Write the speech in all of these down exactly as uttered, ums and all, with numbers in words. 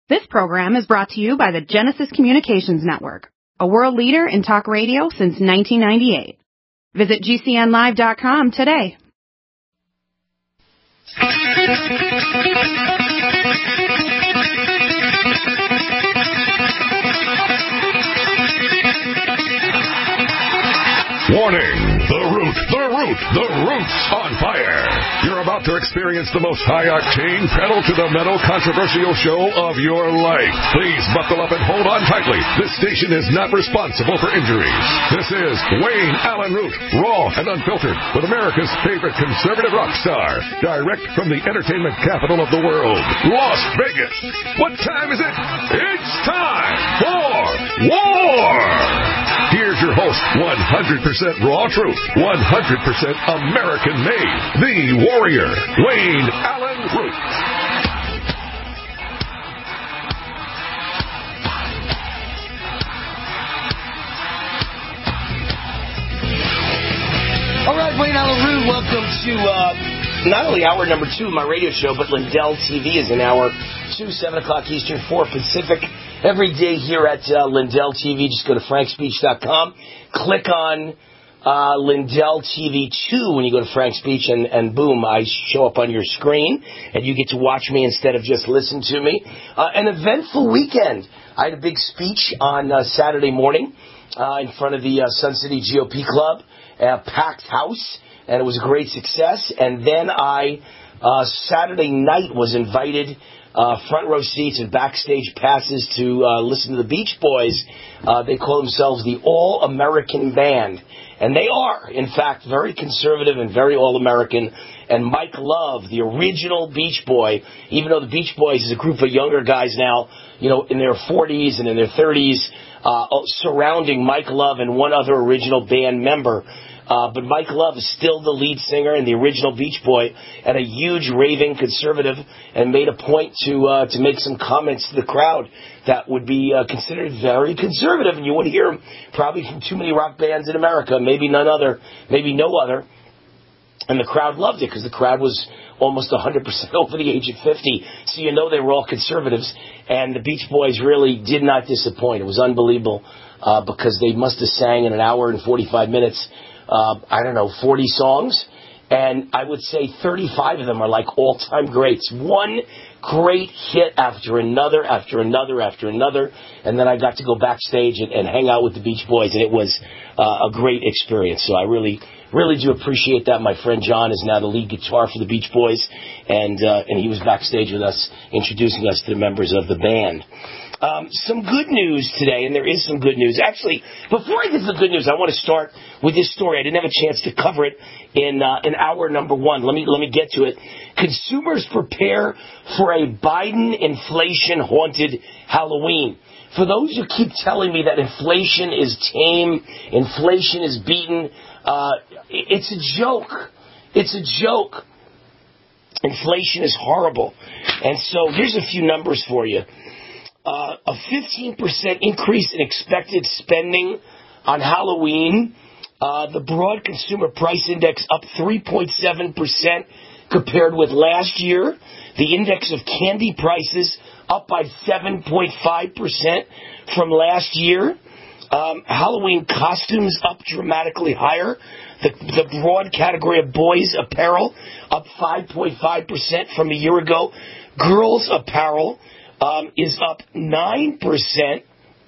This program is brought to you by the Genesis Communications Network, a world leader in talk radio since nineteen ninety-eight. Visit G C N live dot com today. Warning! The Root, the Root, the Root's on fire! You're about to experience the most high-octane, pedal-to-the-metal controversial show of your life. Please buckle up and hold on tightly. This station is not responsible for injuries. This is Wayne Allen Root, raw and unfiltered, with America's favorite conservative rock star, direct from the entertainment capital of the world, Las Vegas. What time is it? It's time for war! Here's your host, one hundred percent raw truth, one hundred percent American-made, the warrior, Wayne Allen Root. All right, Wayne Allen Root, welcome to uh, not only hour number two of my radio show, but Lindell T V is in hour two, seven o'clock Eastern, four Pacific. Every day here at uh, Lindell T V, just go to frank speech dot com, click on uh, Lindell T V two when you go to Frank Speech, and, and boom, I show up on your screen, and you get to watch me instead of just listen to me. Uh, an eventful weekend. I had a big speech on uh, Saturday morning uh, in front of the uh, Sun City G O P Club, a packed house, and it was a great success. And then I, uh, Saturday night, was invited Uh, front row seats and backstage passes to uh, listen to the Beach Boys. Uh, they call themselves the All-American Band. And they are, in fact, very conservative and very All-American. And Mike Love, the original Beach Boy, even though the Beach Boys is a group of younger guys now, you know, in their forties and in their thirties, uh, surrounding Mike Love and one other original band member. Uh, but Mike Love is still the lead singer and the original Beach Boy, and a huge raving conservative, and made a point to uh, to make some comments to the crowd that would be uh, considered very conservative, and you wouldn't hear them probably from too many rock bands in America, maybe none other, maybe no other. And the crowd loved it because the crowd was almost one hundred percent over the age of fifty, so you know they were all conservatives, and the Beach Boys really did not disappoint. It was unbelievable uh, because they must have sang in an hour and forty-five minutes. Uh, I don't know, forty songs, and I would say thirty-five of them are like all-time greats. One great hit after another, after another, after another, and then I got to go backstage and, and hang out with the Beach Boys, and it was uh, a great experience. So I really, really do appreciate that. My friend John is now the lead guitar for the Beach Boys, and uh, and he was backstage with us, introducing us to the members of the band. Um, some good news today, and there is some good news. Actually, before I get to the good news, I want to start with this story. I didn't have a chance to cover it in uh, in hour number one. Let me let me get to it. Consumers prepare for a Biden inflation-haunted Halloween. For those who keep telling me that inflation is tame, inflation is beaten, uh, it's a joke. It's a joke. Inflation is horrible. And so here's a few numbers for you. Uh, a fifteen percent increase in expected spending on Halloween. Uh, the broad consumer price index up three point seven percent compared with last year. The index of candy prices up by seven point five percent from last year. Um, Halloween costumes up dramatically higher. The, the broad category of boys apparel up five point five percent from a year ago. Girls apparel Um, is up nine percent.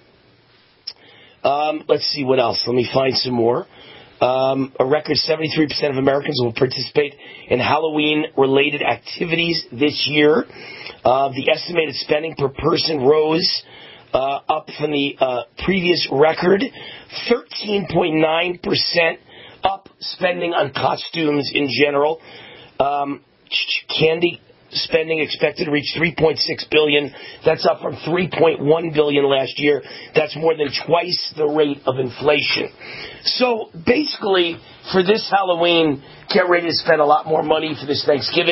Um, let's see what else. Let me find some more. Um, a record seventy-three percent of Americans will participate in Halloween-related activities this year. Uh, the estimated spending per person rose uh, up from the uh, previous record. thirteen point nine percent up spending on costumes in general. Um, candy spending expected to reach three point six billion dollars. That's up from three point one billion dollars last year. That's more than twice the rate of inflation. So basically, for this Halloween, get ready to spend a lot more money for this Thanksgiving.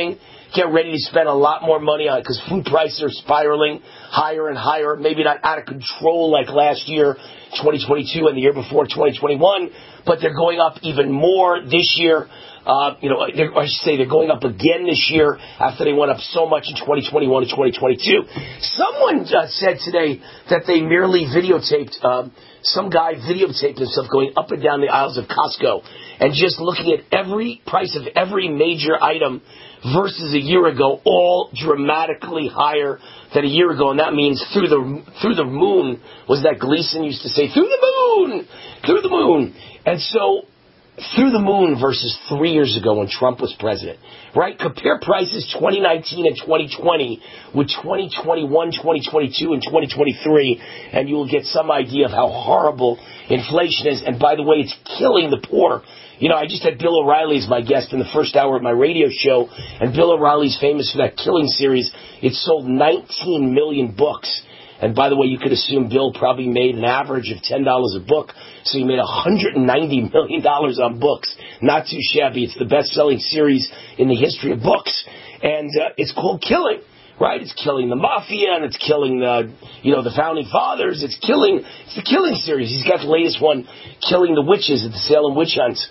get ready to spend a lot more money on it because food prices are spiraling higher and higher, maybe not out of control like last year, twenty twenty-two, and the year before, twenty twenty-one, but they're going up even more this year. Uh, you know, I should say they're going up again this year after they went up so much in twenty twenty-one and twenty twenty-two. Someone uh, said today that they merely videotaped, um, some guy videotaped himself going up and down the aisles of Costco and just looking at every price of every major item versus a year ago, all dramatically higher than a year ago. And that means through the through the moon, was that Gleason used to say, through the moon, through the moon. And so through the moon versus three years ago when Trump was president, right? Compare prices twenty nineteen and twenty twenty with twenty twenty-one, twenty twenty-two, and twenty twenty-three, and you will get some idea of how horrible inflation is. And by the way, it's killing the poor. You know, I just had Bill O'Reilly as my guest in the first hour of my radio show, and Bill O'Reilly's famous for that Killing series. It sold nineteen million books. And by the way, you could assume Bill probably made an average of ten dollars a book, so he made one hundred ninety million dollars on books. Not too shabby. It's the best-selling series in the history of books. And uh, it's called Killing, right? It's killing the mafia, and it's killing the, you know, the founding fathers. It's killing, it's the Killing series. He's got the latest one, Killing the Witches at the Salem Witch Hunts.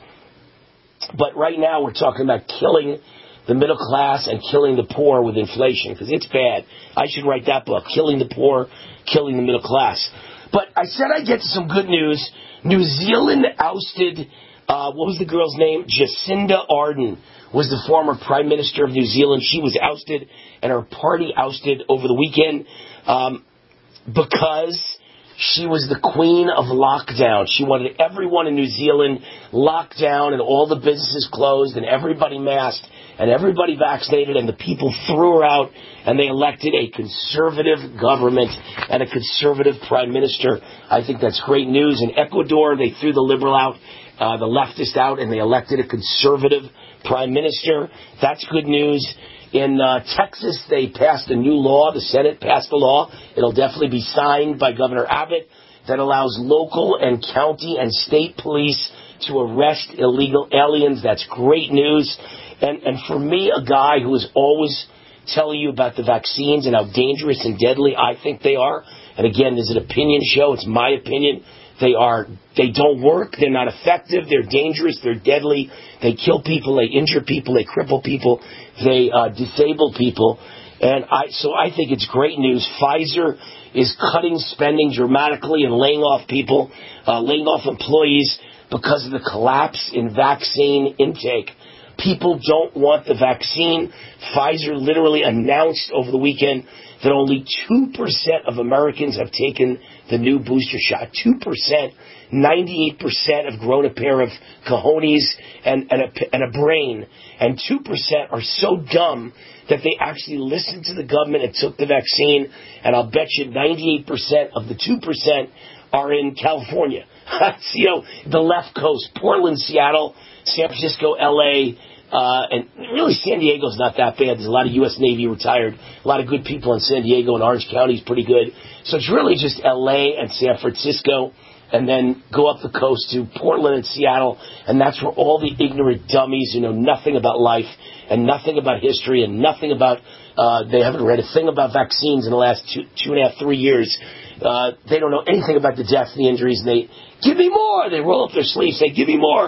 But right now we're talking about killing the middle class and killing the poor with inflation, because it's bad. I should write that book, Killing the Poor, Killing the Middle Class. But I said I'd get to some good news. New Zealand ousted, uh, what was the girl's name? Jacinda Ardern was the former Prime Minister of New Zealand. She was ousted, and her party ousted over the weekend um, because she was the queen of lockdown. She wanted everyone in New Zealand locked down and all the businesses closed and everybody masked and everybody vaccinated, and the people threw her out, and they elected a conservative government and a conservative prime minister. I think that's great news. In Ecuador, they threw the liberal out, uh, the leftist out, and they elected a conservative prime minister. That's good news. In uh, Texas, they passed a new law. The Senate passed a law. It'll definitely be signed by Governor Abbott that allows local and county and state police to arrest illegal aliens. That's great news. And, and for me, a guy who is always telling you about the vaccines and how dangerous and deadly I think they are, and again, this is an opinion show. It's my opinion. They are, they don't work. They're not effective. They're dangerous. They're deadly. They kill people. They injure people. They cripple people. They uh, disable people. And I, so I think it's great news. Pfizer is cutting spending dramatically and laying off people, uh, laying off employees because of the collapse in vaccine intake. People don't want the vaccine. Pfizer literally announced over the weekend that only two percent of Americans have taken the new booster shot. two percent. ninety-eight percent have grown a pair of cojones and, and, a, and a brain. And two percent are so dumb that they actually listened to the government and took the vaccine. And I'll bet you ninety-eight percent of the two percent are in California. You know, the left coast, Portland, Seattle, San Francisco, L A, uh, and really San Diego's not that bad. There's a lot of U S Navy retired, a lot of good people in San Diego, and Orange County's pretty good. So it's really just L A and San Francisco, and then go up the coast to Portland and Seattle, and that's where all the ignorant dummies who know nothing about life and nothing about history and nothing about, uh, they haven't read a thing about vaccines in the last two, two and a half, three years. Uh, they don't know anything about the deaths and the injuries, and they, give me more! They roll up their sleeves, say, give me more!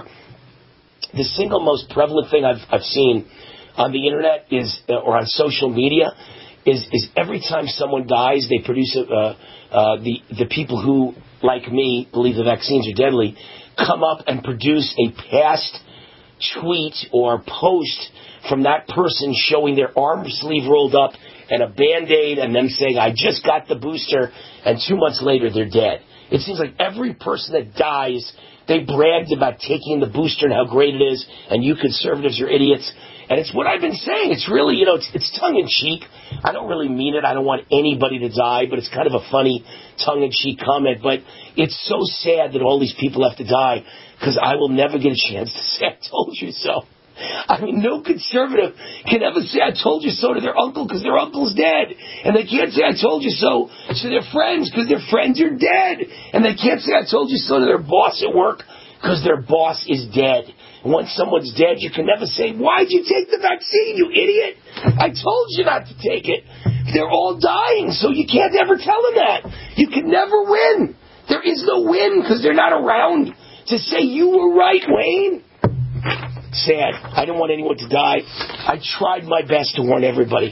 The single most prevalent thing I've, I've seen on the internet is, uh, or on social media, is, is every time someone dies, they produce a, uh, uh, the, the people who, like me, believe the vaccines are deadly, come up and produce a past tweet or post from that person showing their arm sleeve rolled up and a Band-Aid and them saying, I just got the booster, and two months later they're dead. It seems like every person that dies, they bragged about taking the booster and how great it is, and you conservatives are idiots. And it's what I've been saying. It's really, you know, it's, it's tongue-in-cheek. I don't really mean it. I don't want anybody to die, but it's kind of a funny tongue-in-cheek comment. But it's so sad that all these people have to die, because I will never get a chance to say, I told you so. I mean, no conservative can ever say, I told you so to their uncle because their uncle's dead. And they can't say, I told you so to their friends because their friends are dead. And they can't say, I told you so to their boss at work because their boss is dead. Once someone's dead, you can never say, why'd you take the vaccine, you idiot? I told you not to take it. They're all dying, so you can't ever tell them that. You can never win. There is no win because they're not around to say you were right, Wayne. Sad. I didn't want anyone to die. I tried my best to warn everybody.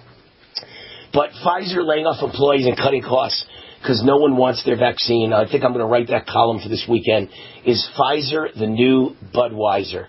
But Pfizer laying off employees and cutting costs because no one wants their vaccine. I think I'm going to write that column for this weekend. Is Pfizer the new Budweiser?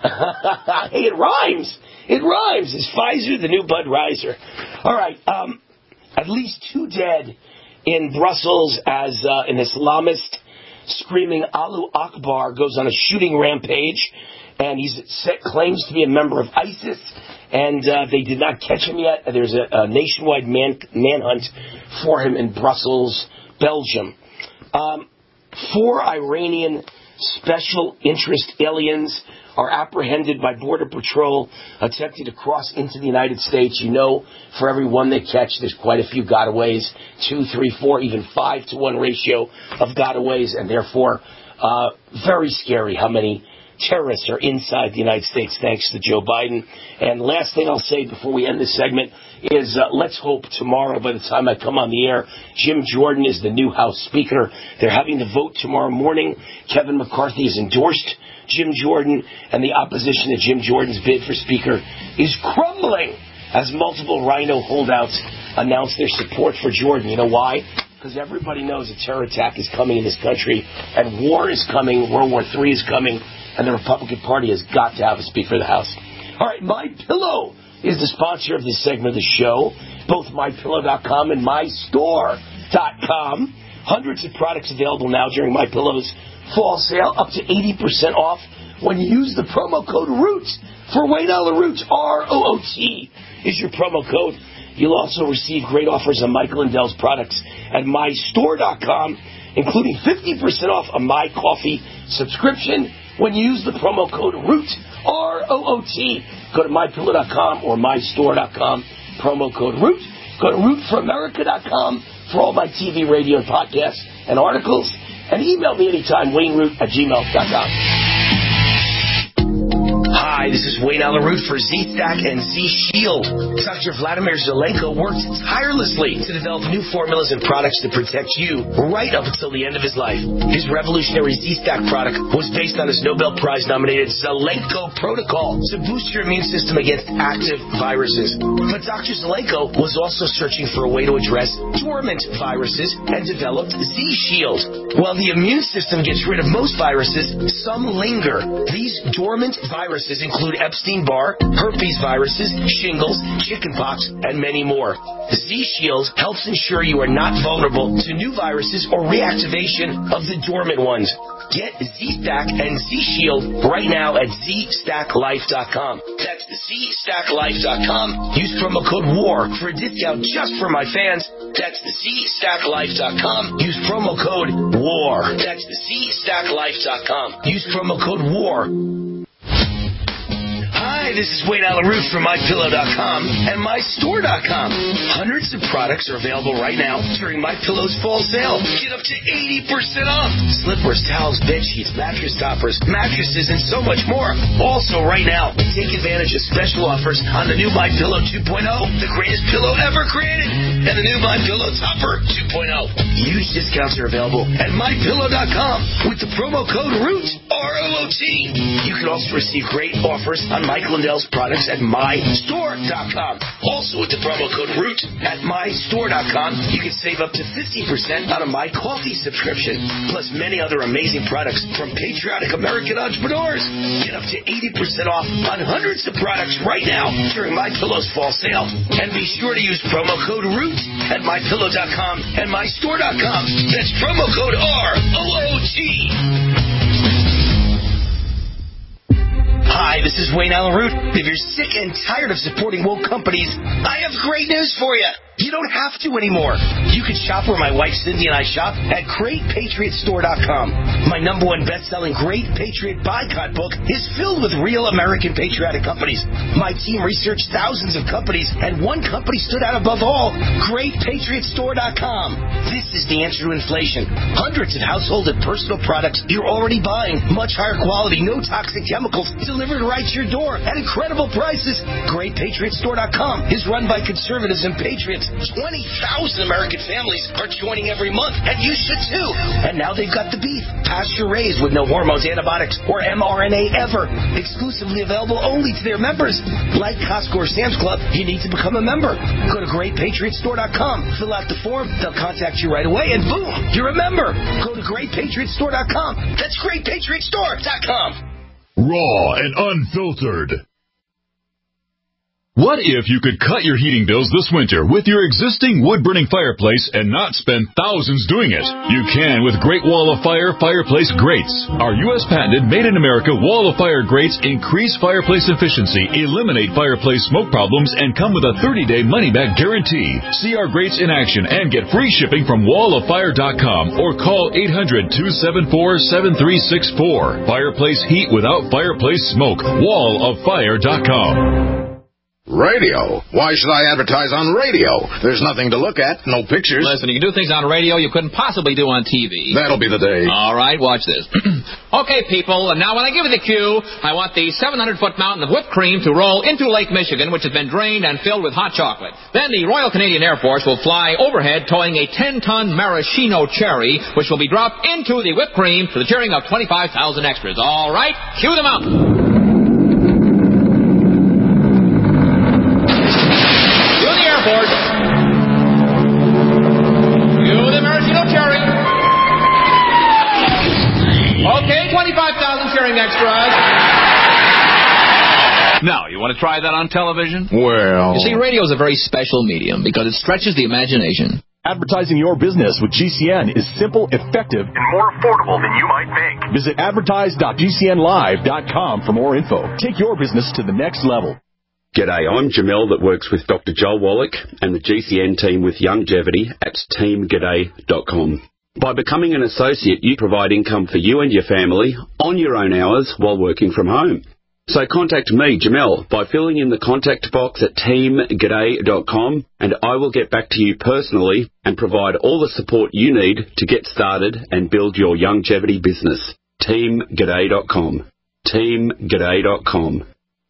Hey, it rhymes. It rhymes. Is Pfizer the new Budweiser? All right. Um, at least two dead in Brussels as uh, an Islamist screaming Allahu Akbar goes on a shooting rampage. And he claims to be a member of ISIS, and uh, they did not catch him yet. There's a, a nationwide man, manhunt for him in Brussels, Belgium. Um, four Iranian special interest aliens are apprehended by Border Patrol attempting to cross into the United States. You know, for every one they catch, there's quite a few gotaways, two, three, four, even five to one ratio of gotaways, and therefore uh, very scary how many terrorists are inside the United States, thanks to Joe Biden. And last thing I'll say before we end this segment is uh, let's hope tomorrow, by the time I come on the air, Jim Jordan is the new House Speaker. They're having the vote tomorrow morning. Kevin McCarthy has endorsed Jim Jordan, and the opposition to Jim Jordan's bid for Speaker is crumbling as multiple Rhino holdouts announce their support for Jordan. You know why? Because everybody knows a terror attack is coming in this country, and war is coming, World War Three is coming, and the Republican Party has got to have a Speaker of the House. All right, MyPillow is the sponsor of this segment of the show. Both My Pillow dot com and My Store dot com. Hundreds of products available now during MyPillow's fall sale, up to eighty percent off when you use the promo code ROOT for Wayne Allyn Root. R O O T is your promo code. You'll also receive great offers on Mike Lindell's products at My Store dot com, including fifty percent off a My Coffee subscription when you use the promo code ROOT, R O O T. Go to My Pillow dot com or My Store dot com, promo code ROOT. Go to Root for America dot com for all my T V, radio, and podcasts and articles. And email me anytime, Wayne Root at gmail dot com. Hi, this is Wayne Allyn Root for Z-Stack and Z-Shield. Doctor Vladimir Zelenko worked tirelessly to develop new formulas and products to protect you right up until the end of his life. His revolutionary Z-Stack product was based on his Nobel Prize-nominated Zelenko protocol to boost your immune system against active viruses. But Doctor Zelenko was also searching for a way to address dormant viruses and developed Z-Shield. While the immune system gets rid of most viruses, some linger. These dormant viruses include Epstein-Barr, herpes viruses, shingles, chickenpox, and many more. Z-Shield helps ensure you are not vulnerable to new viruses or reactivation of the dormant ones. Get Z-Stack and Z-Shield right now at Z Stack Life dot com. That's Z Stack Life dot com. Use promo code WAR for a discount just for my fans. That's Z Stack Life dot com. Use promo code WAR. That's Z Stack Life dot com. Use promo code WAR. Hi, this is Wayne Allyn Root from My Pillow dot com and My Store dot com. Hundreds of products are available right now during MyPillow's fall sale. Get up to eighty percent off. Slippers, towels, bed sheets, mattress toppers, mattresses, and so much more. Also, right now, take advantage of special offers on the new MyPillow two point oh, the greatest pillow ever created, and the new MyPillow Topper two point oh. Huge discounts are available at My Pillow dot com with the promo code ROOT, R O O T. You can also receive great offers on Mike Lindell's products at My Store dot com. Also with the promo code ROOT at My Store dot com, you can save up to fifty percent on a My Coffee subscription, plus many other amazing products from patriotic American entrepreneurs. Get up to eighty percent off on hundreds of products right now during MyPillow's fall sale. And be sure to use promo code ROOT at My Pillow dot com and My Store dot com. That's promo code R O O T. Hi, this is Wayne Allen Root. If you're sick and tired of supporting woke companies, I have great news for you. You don't have to anymore. You can shop where my wife Cindy and I shop at great patriot store dot com. My number one best-selling Great Patriot Boycott book is filled with real American patriotic companies. My team researched thousands of companies, and one company stood out above all, great patriot store dot com. This is the answer to inflation. Hundreds of household and personal products you're already buying. Much higher quality, no toxic chemicals, delivered right to your door at incredible prices. great patriot store dot com is run by conservatives and patriots. twenty thousand American families are joining every month, and you should too. And now they've got the beef, pasture-raised with no hormones, antibiotics, or M R N A ever. Exclusively available only to their members. Like Costco or Sam's Club, you need to become a member. Go to great patriot store dot com, fill out the form, they'll contact you right away, and boom, you're a member. Go to great patriot store dot com. That's great patriot store dot com. Raw and unfiltered. What if you could cut your heating bills this winter with your existing wood-burning fireplace and not spend thousands doing it? You can with Great Wall of Fire Fireplace Grates. Our U S patented made-in-America Wall of Fire grates increase fireplace efficiency, eliminate fireplace smoke problems, and come with a thirty-day money-back guarantee. See our grates in action and get free shipping from wall of fire dot com or call eight hundred, two seven four, seven three six four. Fireplace heat without fireplace smoke. wall of fire dot com. Radio? Why should I advertise on radio? There's nothing to look at, no pictures. Listen, you can do things on radio you couldn't possibly do on T V. That'll be the day. All right, watch this. Okay, people, and now when I give you the cue, I want the seven hundred foot mountain of whipped cream to roll into Lake Michigan, which has been drained and filled with hot chocolate. Then the Royal Canadian Air Force will fly overhead towing a ten ton maraschino cherry, which will be dropped into the whipped cream to the cheering of twenty-five thousand extras. All right, cue them out. twenty-five thousand cheering extras. Now, you want to try that on television? Well... You see, radio is a very special medium because it stretches the imagination. Advertising your business with G C N is simple, effective, and more affordable than you might think. Visit advertise dot G C N live dot com for more info. Take your business to the next level. G'day, I'm Jamel that works with Doctor Joel Wallach and the G C N team with Youngevity at team g'day dot com. By becoming an associate, you provide income for you and your family on your own hours while working from home. So contact me, Jamel, by filling in the contact box at team g'day dot com, and I will get back to you personally and provide all the support you need to get started and build your Youngevity business. team g'day dot com. team g'day dot com.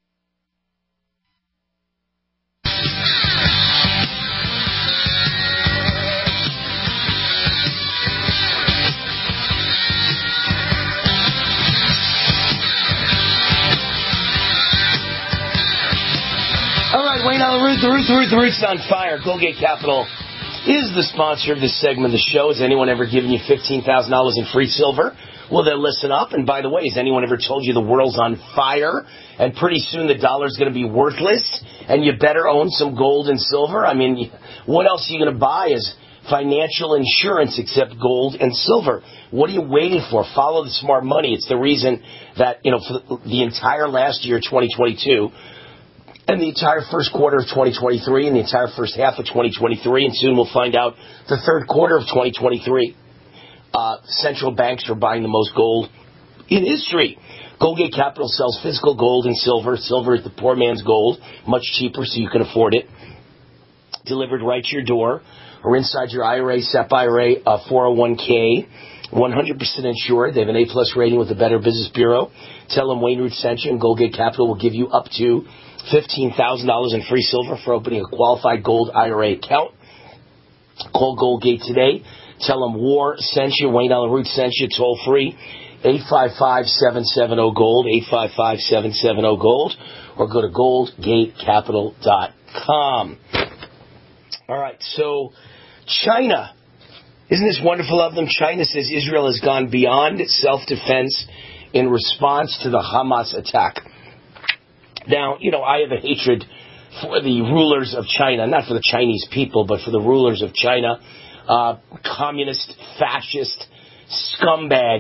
Wayne Allen Root, the Root, the Root, the Root's on fire. Goldgate Capital is the sponsor of this segment of the show. Has anyone ever given you fifteen thousand dollars in free silver? Well, then listen up. And by the way, has anyone ever told you the world's on fire and pretty soon the dollar's going to be worthless and you better own some gold and silver? I mean, what else are you going to buy as financial insurance except gold and silver? What are you waiting for? Follow the smart money. It's the reason that, you know, for the entire last year, twenty twenty-two, and the entire first quarter of twenty twenty-three, and the entire first half of twenty twenty-three, and soon we'll find out the third quarter of twenty twenty-three. Uh, central banks are buying the most gold in history. Goldgate Capital sells physical gold and silver. Silver is the poor man's gold, much cheaper so you can afford it. Delivered right to your door or inside your I R A, S E P I R A, uh, four oh one k. one hundred percent insured. They have an A-plus rating with the Better Business Bureau. Tell them Wayne Root sent you, and Goldgate Capital will give you up to fifteen thousand dollars in free silver for opening a qualified gold I R A account. Call Goldgate today. Tell them War sent you, Wayne Allen Root sent you, toll free, eight five five, seven seven zero, GOLD, eight five five, seven seven zero, GOLD, or go to goldgate capital dot com. All right, so China. Isn't this wonderful of them? China says Israel has gone beyond self-defense in response to the Hamas attack. Now, you know, I have a hatred for the rulers of China, not for the Chinese people, but for the rulers of China, uh, communist, fascist scumbags.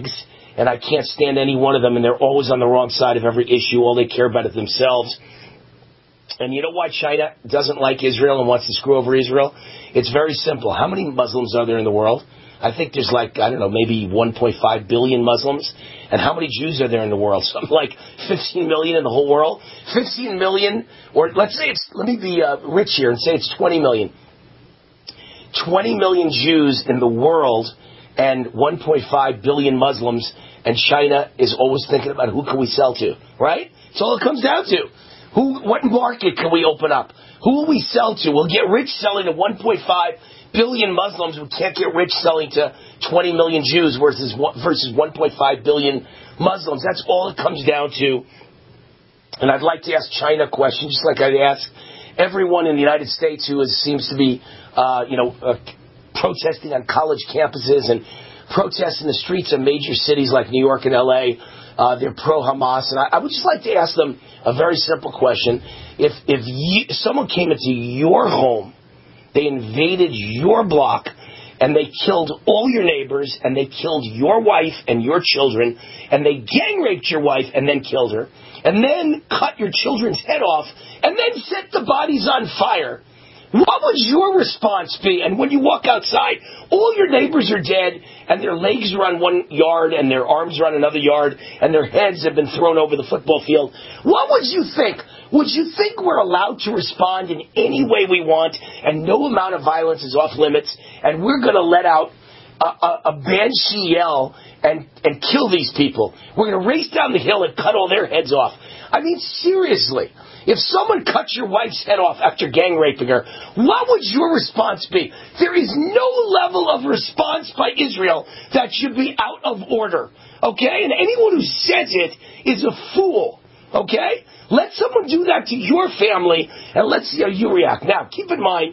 and I can't stand any one of them, and they're always on the wrong side of every issue. All they care about is themselves. And you know why China doesn't like Israel and wants to screw over Israel? It's very simple. How many Muslims are there in the world? I think there's like, I don't know, maybe one point five billion Muslims. And how many Jews are there in the world? Something like fifteen million in the whole world? fifteen million, or let's say it's, let me be uh, rich here and say it's twenty million. twenty million Jews in the world and one point five billion Muslims, and China is always thinking about who can we sell to, right? That's all it comes down to. Who, what market can we open up? Who will we sell to? We'll get rich selling to one point five billion Muslims. We can't get rich selling to twenty million Jews versus versus one point five billion Muslims. That's all it comes down to. And I'd like to ask China a question, just like I'd ask everyone in the United States who is, seems to be, uh, you know, uh, protesting on college campuses and protests in the streets of major cities like New York and L A. Uh, they're pro-Hamas. And I, I would just like to ask them a very simple question. If, if you, someone came into your home, they invaded your block, and they killed all your neighbors, and they killed your wife and your children, and they gang raped your wife and then killed her, and then cut your children's head off, and then set the bodies on fire, what would your response be? And when you walk outside, all your neighbors are dead, and their legs are on one yard, and their arms are on another yard, and their heads have been thrown over the football field. What would you think? Would you think we're allowed to respond in any way we want, and no amount of violence is off limits, and we're going to let out a, a, a banshee yell and, and kill these people? We're going to race down the hill and cut all their heads off. I mean, seriously. If someone cut your wife's head off after gang raping her, what would your response be? There is no level of response by Israel that should be out of order, okay? And anyone who says it is a fool, okay? Let someone do that to your family, and let's see how you react. Now, keep in mind,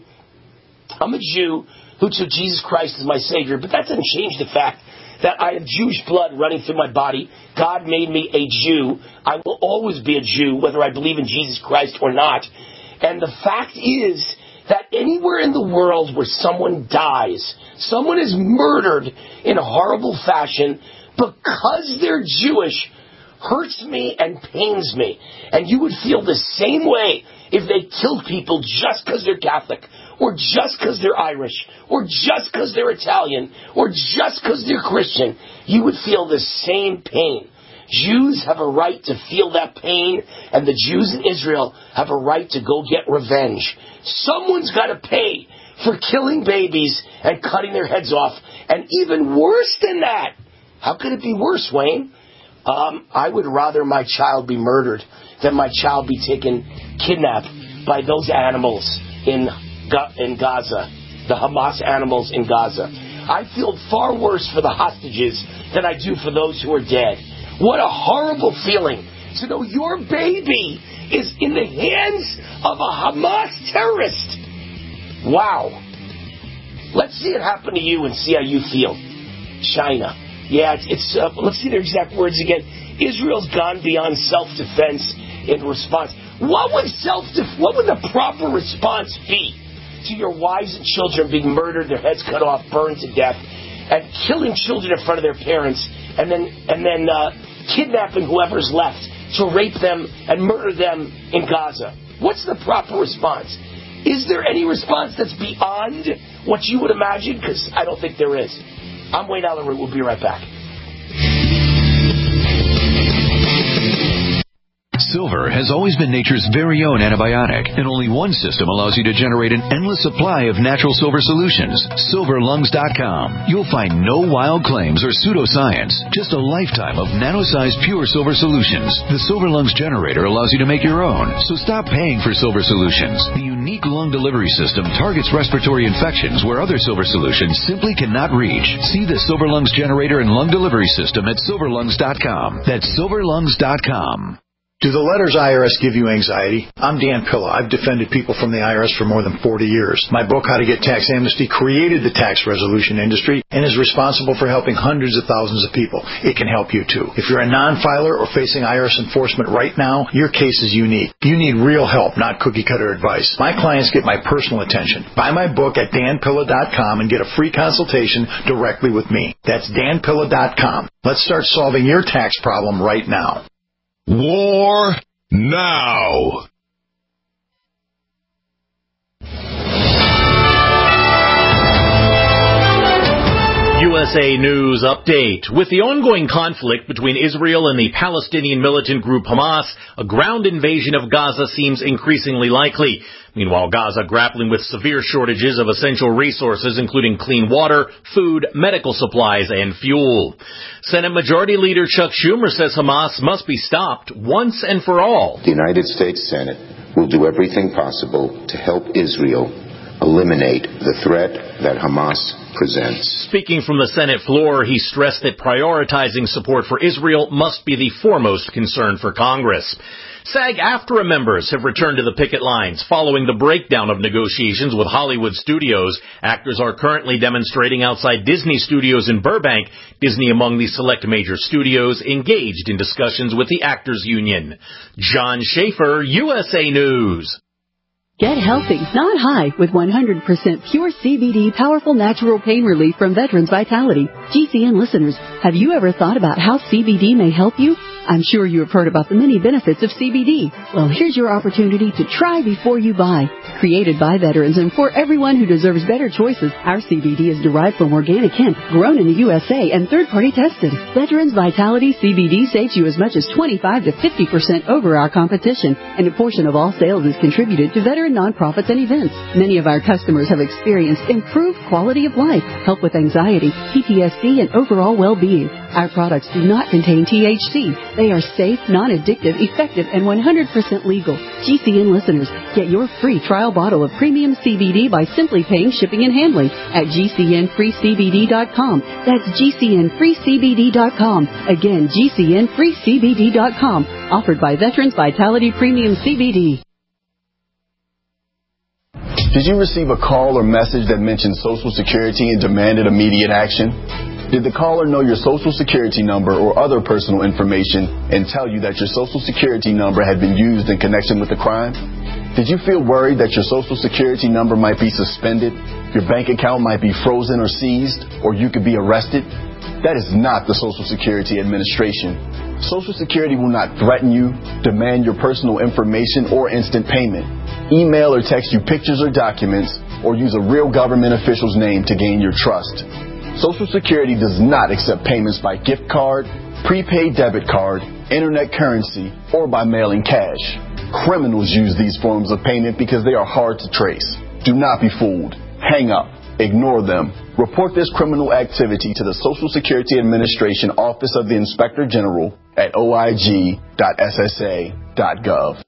I'm a Jew who took Jesus Christ as my Savior, but that doesn't change the fact that I have Jewish blood running through my body. God made me a Jew. I will always be a Jew, whether I believe in Jesus Christ or not. And the fact is that anywhere in the world where someone dies, someone is murdered in a horrible fashion because they're Jewish, hurts me and pains me. And you would feel the same way if they killed people just because they're Catholic, or just because they're Irish, or just because they're Italian, or just because they're Christian. You would feel the same pain. Jews have a right to feel that pain, and the Jews in Israel have a right to go get revenge. Someone's got to pay for killing babies and cutting their heads off. And even worse than that, how could it be worse, Wayne? Um, I would rather my child be murdered than my child be taken, kidnapped by those animals in in Gaza, the Hamas animals in Gaza. I feel far worse for the hostages than I do for those who are dead. What a horrible feeling to know your baby is in the hands of a Hamas terrorist. Wow. Let's see it happen to you and see how you feel. China. Yeah, it's, it's uh, let's see their exact words again. Israel's gone beyond self-defense in response. What would self? What would the proper response be to your wives and children being murdered, their heads cut off, burned to death, and killing children in front of their parents, and then and then uh, kidnapping whoever's left to rape them and murder them in Gaza? What's the proper response? Is there any response that's beyond what you would imagine? Because I don't think there is. I'm Wayne Allyn Root. We'll be right back. Silver has always been nature's very own antibiotic, and only one system allows you to generate an endless supply of natural silver solutions. silver lungs dot com. You'll find no wild claims or pseudoscience, just a lifetime of nano-sized pure silver solutions. The Silver Lungs generator allows you to make your own, so stop paying for silver solutions. The unique lung delivery system targets respiratory infections where other silver solutions simply cannot reach. See the Silver Lungs generator and lung delivery system at silver lungs dot com. That's silver lungs dot com. Do the letters I R S give you anxiety? I'm Dan Pilla. I've defended people from the I R S for more than forty years. My book, How to Get Tax Amnesty, created the tax resolution industry and is responsible for helping hundreds of thousands of people. It can help you, too. If you're a non-filer or facing I R S enforcement right now, your case is unique. You need real help, not cookie-cutter advice. My clients get my personal attention. Buy my book at dan pilla dot com and get a free consultation directly with me. That's dan pilla dot com. Let's start solving your tax problem right now. War now. U S A News Update. With the ongoing conflict between Israel and the Palestinian militant group Hamas, a ground invasion of Gaza seems increasingly likely. Meanwhile, Gaza grappling with severe shortages of essential resources, including clean water, food, medical supplies, and fuel. Senate Majority Leader Chuck Schumer says Hamas must be stopped once and for all. The United States Senate will do everything possible to help Israel eliminate the threat that Hamas presents. Speaking from the Senate floor, he stressed that prioritizing support for Israel must be the foremost concern for Congress. SAG-AFTRA members have returned to the picket lines following the breakdown of negotiations with Hollywood studios. Actors are currently demonstrating outside Disney Studios in Burbank, Disney among the select major studios engaged in discussions with the Actors Union. John Schaefer, U S A News. Get healthy, not high, with one hundred percent pure C B D powerful natural pain relief from Veterans Vitality. G C N listeners, have you ever thought about how C B D may help you? I'm sure you have heard about the many benefits of C B D. Well, here's your opportunity to try before you buy. Created by veterans and for everyone who deserves better choices, our C B D is derived from organic hemp, grown in the U S A and third-party tested. Veterans Vitality C B D saves you as much as twenty-five to fifty percent over our competition, and a portion of all sales is contributed to veteran nonprofits and events. Many of our customers have experienced improved quality of life, help with anxiety, P T S D, and overall well-being. Our products do not contain T H C. They are safe, non-addictive, effective, and one hundred percent legal. G C N listeners, get your free trial bottle of premium C B D by simply paying shipping and handling at G C N free C B D dot com. That's G C N free C B D dot com. Again, G C N free C B D dot com. Offered by Veterans Vitality Premium C B D. Did you receive a call or message that mentioned Social Security and demanded immediate action? Did the caller know your Social Security number or other personal information and tell you that your Social Security number had been used in connection with the crime? Did you feel worried that your Social Security number might be suspended, your bank account might be frozen or seized, or you could be arrested? That is not the Social Security Administration. Social Security will not threaten you, demand your personal information, or instant payment, email or text you pictures or documents, or use a real government official's name to gain your trust. Social Security does not accept payments by gift card, prepaid debit card, internet currency, or by mailing cash. Criminals use these forms of payment because they are hard to trace. Do not be fooled. Hang up. Ignore them. Report this criminal activity to the Social Security Administration Office of the Inspector General at O I G dot S S A dot gov.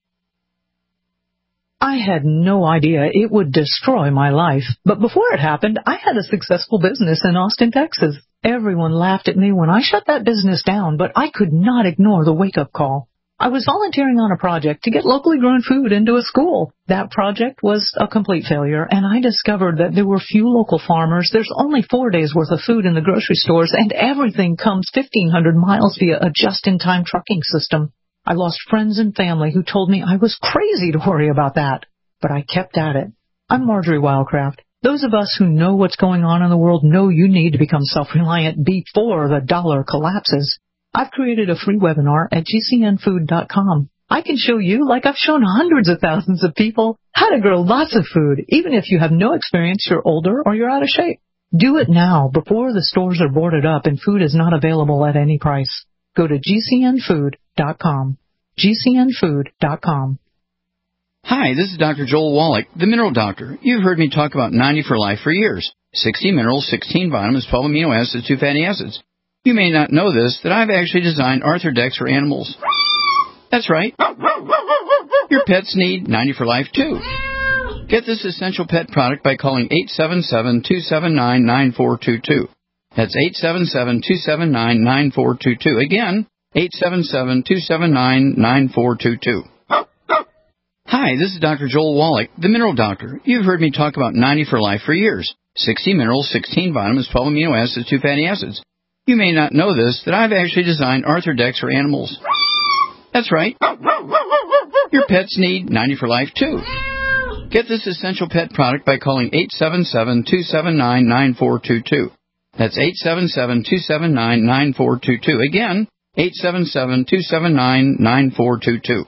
I had no idea it would destroy my life. But before it happened, I had a successful business in Austin, Texas. Everyone laughed at me when I shut that business down, but I could not ignore the wake-up call. I was volunteering on a project to get locally grown food into a school. That project was a complete failure, and I discovered that there were few local farmers. There's only four days' worth of food in the grocery stores, and everything comes fifteen hundred miles via a just-in-time trucking system. I lost friends and family who told me I was crazy to worry about that. But I kept at it. I'm Marjorie Wildcraft. Those of us who know what's going on in the world know you need to become self-reliant before the dollar collapses. I've created a free webinar at G C N food dot com. I can show you, like I've shown hundreds of thousands of people, how to grow lots of food, even if you have no experience, you're older, or you're out of shape. Do it now, before the stores are boarded up and food is not available at any price. Go to G C N food dot com. G C N food dot com. Hi, this is Doctor Joel Wallach, the Mineral Doctor. You've heard me talk about ninety for Life for years. sixty minerals, sixteen vitamins, twelve amino acids, two fatty acids. You may not know this, that I've actually designed Arthrodex for animals. That's right. Your pets need ninety for Life, too. Get this essential pet product by calling eight seven seven, two seven nine, nine four two two. That's eight seven seven, two seven nine, nine four two two. Again, eight seven seven, two seven nine, nine four two two. Hi, this is Doctor Joel Wallach, the Mineral Doctor. You've heard me talk about ninety for Life for years. sixty minerals, sixteen vitamins, twelve amino acids, two fatty acids. You may not know this, that I've actually designed Arthrodex for animals. That's right. Your pets need ninety for Life, too. Get this essential pet product by calling eight seven seven, two seven nine, nine four two two. That's eight seven seven, two seven nine, nine four two two. Again, eight seven seven, two seven nine, nine four two two.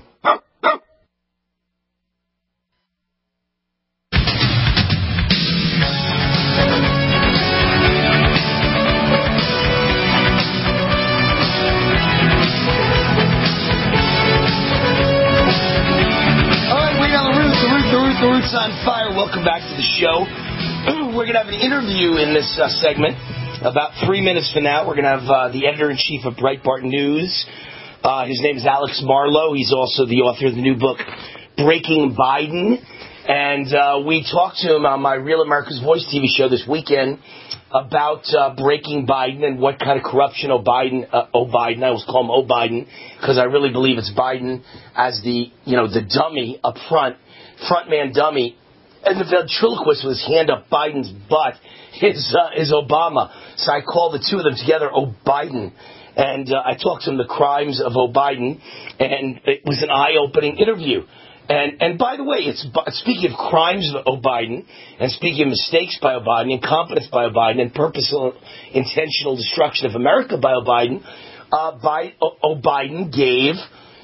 The Root's on fire. Welcome back to the show. We're going to have an interview in this uh, segment. About three minutes from now, we're going to have uh, the editor-in-chief of Breitbart News. Uh, his name is Alex Marlow. He's also the author of the new book, Breaking Biden. And uh, we talked to him on my Real America's Voice T V show this weekend about uh, breaking Biden and what kind of corruption O'Biden, uh, O'Biden, I always call him O'Biden, because I really believe it's Biden as the, you know, the dummy up front. Frontman dummy, and the ventriloquist with his hand up Biden's butt is uh, is Obama. So I call the two of them together, O'Biden. And uh, I talked to him the crimes of O'Biden, and it was an eye-opening interview. And and by the way, it's speaking of crimes of O'Biden, and speaking of mistakes by O'Biden, incompetence by O'Biden, and purposeful, intentional destruction of America by O'Biden, uh, by O'Biden gave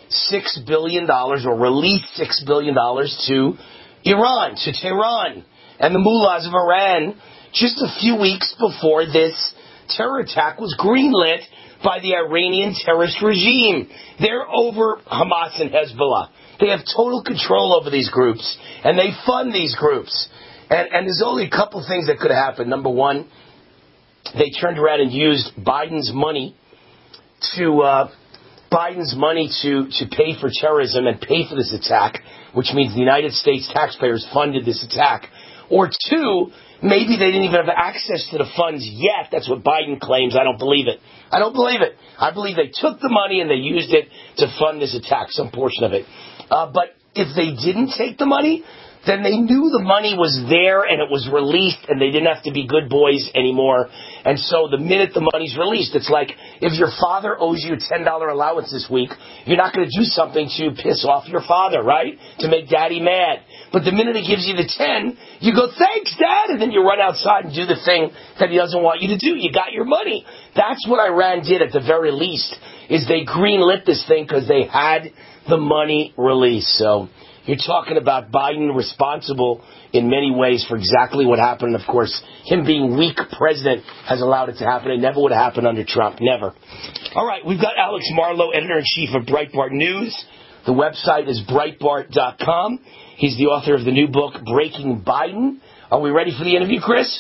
six billion dollars or released six billion dollars to Iran, to Tehran, and the mullahs of Iran just a few weeks before this terror attack was greenlit by the Iranian terrorist regime. They're over Hamas and Hezbollah. They have total control over these groups, and they fund these groups. And, and there's only a couple things that could have happened. Number one, they turned around and used Biden's money to... Uh, Biden's money to, to pay for terrorism and pay for this attack, which means the United States taxpayers funded this attack. Or two, maybe they didn't even have access to the funds yet. That's what Biden claims. I don't believe it. I don't believe it. I believe they took the money and they used it to fund this attack, some portion of it. Uh, but if they didn't take the money, then they knew the money was there and it was released and they didn't have to be good boys anymore. And so the minute the money's released, it's like if your father owes you a ten dollars allowance this week, you're not going to do something to piss off your father, right? To make daddy mad. But the minute he gives you the ten, you go, thanks, Dad, and then you run outside and do the thing that he doesn't want you to do. You got your money. That's what Iran did at the very least, is they greenlit this thing because they had the money released. So you're talking about Biden responsible in many ways for exactly what happened. And, of course, him being weak president has allowed it to happen. It never would have happened under Trump. Never. All right, we've got Alex Marlow, editor-in-chief of Breitbart News. The website is breitbart dot com. He's the author of the new book, Breaking Biden. Are we ready for the interview, Chris?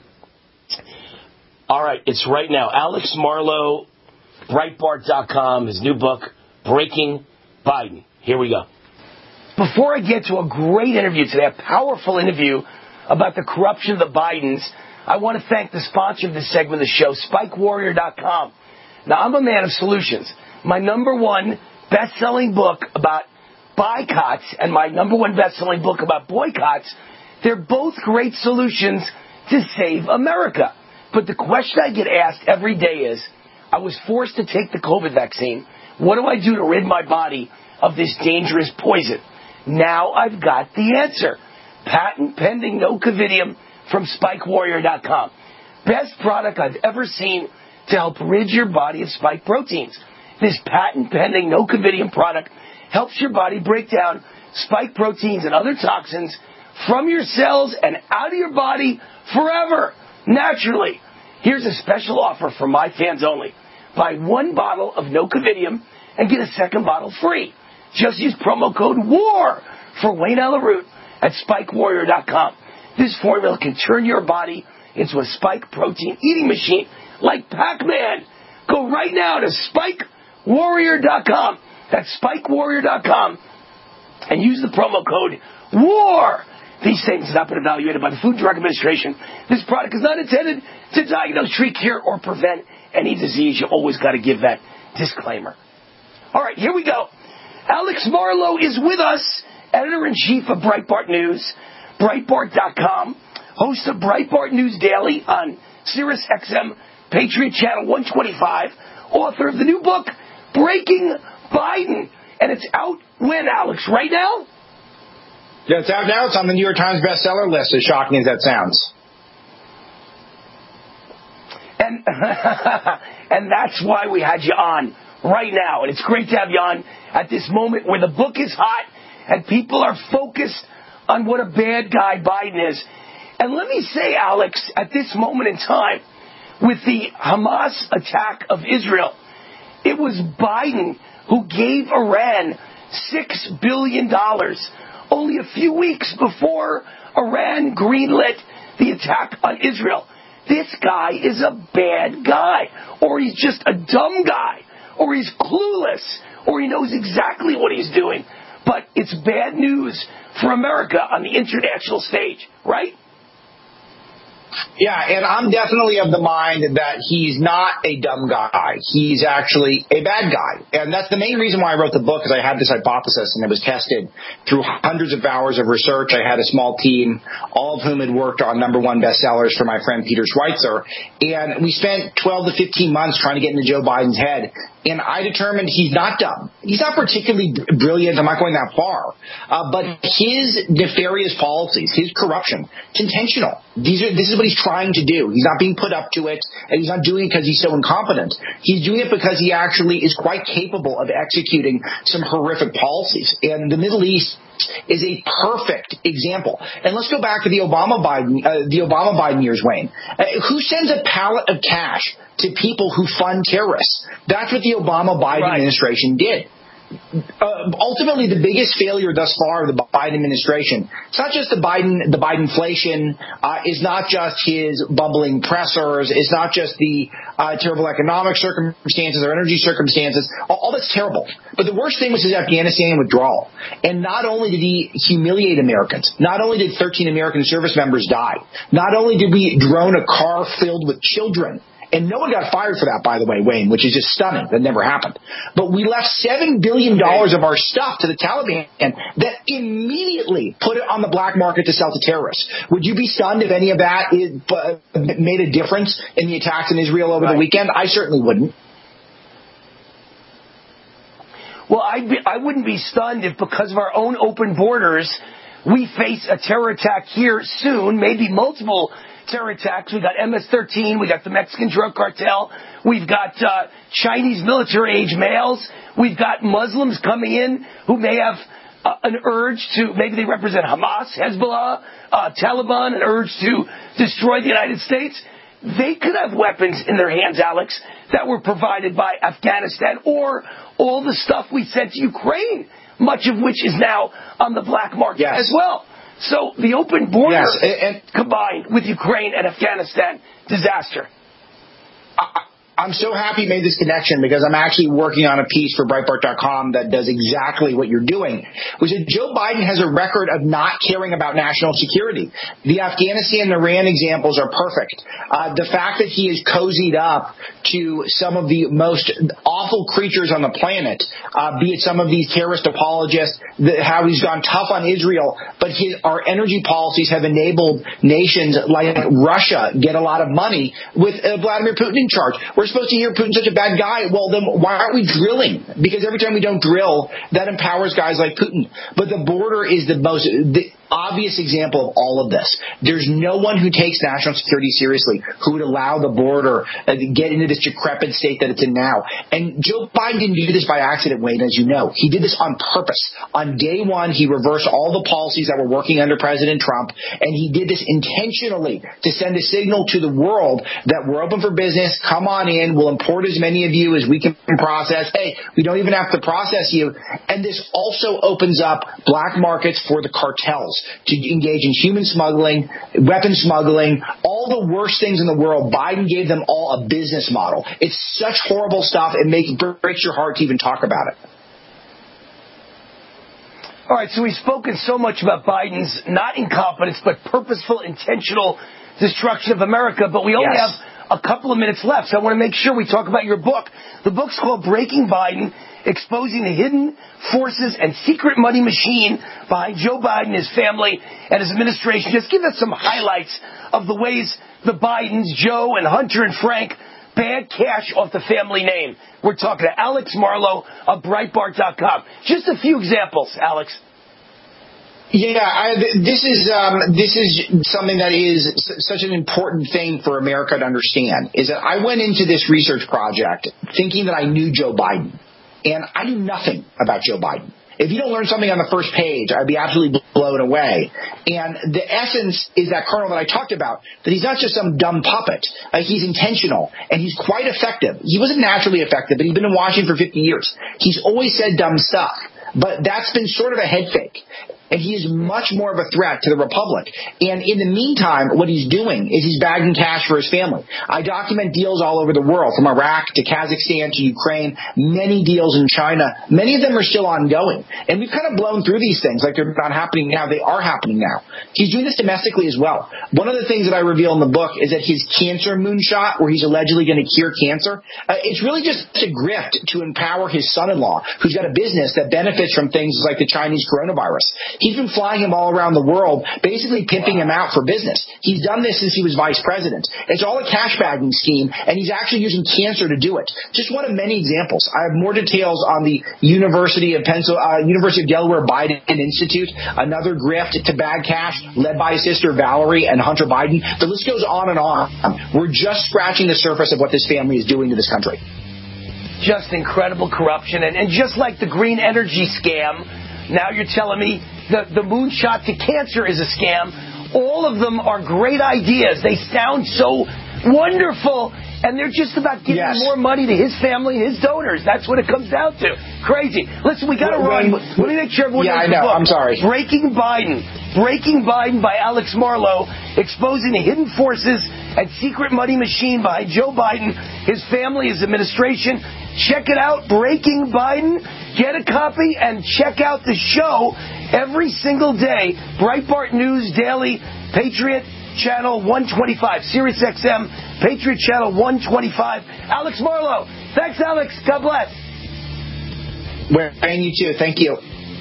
All right, it's right now. Alex Marlow, breitbart dot com, his new book, Breaking Biden. Here we go. Before I get to a great interview today, a powerful interview about the corruption of the Bidens, I want to thank the sponsor of this segment of the show, Spike Warrior dot com. Now, I'm a man of solutions. My number one best-selling book about boycotts and my number one best-selling book about boycotts, they're both great solutions to save America. But the question I get asked every day is, I was forced to take the COVID vaccine. What do I do to rid my body of this dangerous poison? Now I've got the answer. Patent pending Nocovidium from Spike Warrior dot com. Best product I've ever seen to help rid your body of spike proteins. This patent pending Nocovidium product helps your body break down spike proteins and other toxins from your cells and out of your body forever, naturally. Here's a special offer for my fans only. Buy one bottle of Nocovidium and get a second bottle free. Just use promo code WAR for Wayne Allyn Root at Spike Warrior dot com. This formula can turn your body into a spike protein eating machine like Pac-Man. Go right now to Spike Warrior dot com. That's Spike Warrior dot com. And use the promo code WAR. These statements have not been evaluated by the Food and Drug Administration. This product is not intended to diagnose, treat, cure, or prevent any disease. You always got to give that disclaimer. All right, here we go. Alex Marlow is with us, editor-in-chief of Breitbart News, Breitbart dot com, host of Breitbart News Daily on Sirius X M Patriot Channel one twenty-five, author of the new book, Breaking Biden. And it's out when, Alex? Right now? Yeah, it's out now. It's on the New York Times bestseller list, as shocking as that sounds. And and that's why we had you on right now. And it's great to have you on at this moment where the book is hot and people are focused on what a bad guy Biden is. And let me say, Alex, at this moment in time, with the Hamas attack of Israel, it was Biden who gave Iran six billion dollars only a few weeks before Iran greenlit the attack on Israel. This guy is a bad guy, or he's just a dumb guy, or he's clueless, or he knows exactly what he's doing. But it's bad news for America on the international stage, right? Yeah, and I'm definitely of the mind that he's not a dumb guy. He's actually a bad guy. And that's the main reason why I wrote the book, is I had this hypothesis, and it was tested through hundreds of hours of research. I had a small team, all of whom had worked on number one bestsellers for my friend Peter Schweitzer. And we spent twelve to fifteen months trying to get into Joe Biden's head. And I determined he's not dumb. He's not particularly brilliant. I'm not going that far. Uh, but his nefarious policies, his corruption, it's intentional. These are, this is what he's trying to do. He's not being put up to it, and he's not doing it because he's so incompetent. He's doing it because he actually is quite capable of executing some horrific policies. And the Middle East is a perfect example. And let's go back to the Obama Biden, uh, the Obama Biden years, Wayne. Uh, who sends a pallet of cash to people who fund terrorists? That's what the Obama Biden right. administration did. Uh, ultimately, the biggest failure thus far of the Biden administration, it's not just the Biden, the Bidenflation, uh, is not just his bubbling pressers, it's not just the uh, terrible economic circumstances or energy circumstances. All, all that's terrible. But the worst thing was his Afghanistan withdrawal. And not only did he humiliate Americans, not only did thirteen American service members die, not only did we drone a car filled with children. And no one got fired for that, by the way, Wayne, which is just stunning. That never happened. But we left seven billion dollars of our stuff to the Taliban that immediately put it on the black market to sell to terrorists. Would you be stunned if any of that is, uh, made a difference in the attacks in Israel over right. the weekend? I certainly wouldn't. Well, I'd be, I wouldn't be stunned if, because of our own open borders, we face a terror attack here soon, maybe multiple terror attacks. We got M S thirteen, we got the Mexican drug cartel, we've got uh, Chinese military-age males, we've got Muslims coming in who may have uh, an urge to, maybe they represent Hamas, Hezbollah, uh, Taliban, an urge to destroy the United States. They could have weapons in their hands, Alex, that were provided by Afghanistan, or all the stuff we sent to Ukraine, much of which is now on the black market yes. as well. So the open border yes, and, and combined with Ukraine and Afghanistan, disaster. I, I'm so happy you made this connection, because I'm actually working on a piece for Breitbart dot com that does exactly what you're doing, which is Joe Biden has a record of not caring about national security. The Afghanistan and Iran examples are perfect. Uh, the fact that he is cozied up to some of the most awful creatures on the planet, uh, be it some of these terrorist apologists, the, how he's gone tough on Israel, but his, our energy policies have enabled nations like Russia get a lot of money with uh, Vladimir Putin in charge. We're supposed to hear Putin's such a bad guy. Well, then why aren't we drilling? Because every time we don't drill, that empowers guys like Putin. But the border is the most the obvious example of all of this. There's no one who takes national security seriously who would allow the border uh, to get into this decrepit state that it's in now. And Joe Biden didn't do this by accident, Wayne, as you know. He did this on purpose. On day one, he reversed all the policies that were working under President Trump, and he did this intentionally to send a signal to the world that we're open for business, come on in, we'll import as many of you as we can process. Hey, we don't even have to process you. And this also opens up black markets for the cartels to engage in human smuggling, weapon smuggling, all the worst things in the world. Biden gave them all a business model. It's such horrible stuff, it makes, breaks your heart to even talk about it. All right, so we've spoken so much about Biden's not incompetence, but purposeful, intentional destruction of America, but we only yes. have a couple of minutes left, so I want to make sure we talk about your book. The book's called Breaking Biden, Exposing the Hidden Forces and Secret Money Machine Behind Joe Biden, His Family, and His Administration. Just give us some highlights of the ways the Bidens, Joe and Hunter and Frank, bag cash off the family name. We're talking to Alex Marlow of Breitbart dot com. Just a few examples, Alex. Yeah, I, this is um, this is something that is s- such an important thing for America to understand, is that I went into this research project thinking that I knew Joe Biden, and I knew nothing about Joe Biden. If you don't learn something on the first page, I'd be absolutely blown away. And the essence is that kernel that I talked about, that he's not just some dumb puppet. Uh, he's intentional, and he's quite effective. He wasn't naturally effective, but he's been in Washington for fifty years. He's always said dumb stuff, but that's been sort of a head fake. And he is much more of a threat to the Republic. And in the meantime, what he's doing is he's bagging cash for his family. I document deals all over the world, from Iraq to Kazakhstan to Ukraine, many deals in China. Many of them are still ongoing. And we've kind of blown through these things like they're not happening now. They are happening now. He's doing this domestically as well. One of the things that I reveal in the book is that his cancer moonshot, where he's allegedly going to cure cancer, uh, it's really just a grift to empower his son-in-law, who's got a business that benefits from things like the Chinese coronavirus. He's been flying him all around the world, basically pimping him out for business. He's done this since he was vice president. It's all a cash bagging scheme, and he's actually using cancer to do it. Just one of many examples. I have more details on the University of Pencil, uh, University of Delaware Biden Institute, another grift to bag cash led by his sister Valerie and Hunter Biden. The list goes on and on. We're just scratching the surface of what this family is doing to this country. Just incredible corruption, and, and just like the green energy scam, now you're telling me the, the moonshot to cancer is a scam. All of them are great ideas. They sound so wonderful, and they're just about giving yes. more money to his family, his donors. That's what it comes down to. Crazy. Listen, we got to run. Let me make sure everyone yeah, knows I know. the book. I'm sorry. Breaking Biden. Breaking Biden by Alex Marlow, exposing the hidden forces and secret money machine behind Joe Biden, his family, his administration. Check it out, Breaking Biden. Get a copy and check out the show every single day. Breitbart News Daily, Patriot Channel one twenty-five, Sirius X M, Patriot Channel one twenty-five. Alex Marlow. Thanks, Alex. God bless. Wayne, you too. Thank you.